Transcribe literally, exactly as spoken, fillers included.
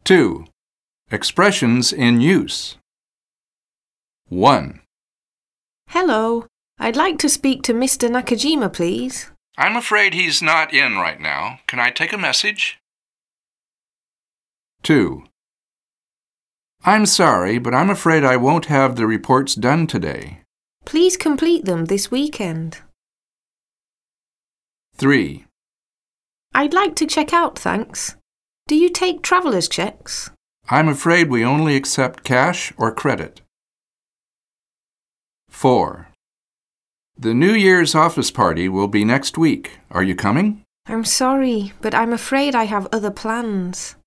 two. Expressions in use. one. Hello. I'd like to speak to Mister Nakajima, please. I'm afraid he's not in right now. Can I take a message? two. I'm sorry, but I'm afraid I won't have the reports done today. Please complete them this weekend. three. I'd like to check out, thanks. Do you take traveller's checks? I'm afraid we only accept cash or credit. four. The New Year's office party will be next week. Are you coming? I'm sorry, but I'm afraid I have other plans.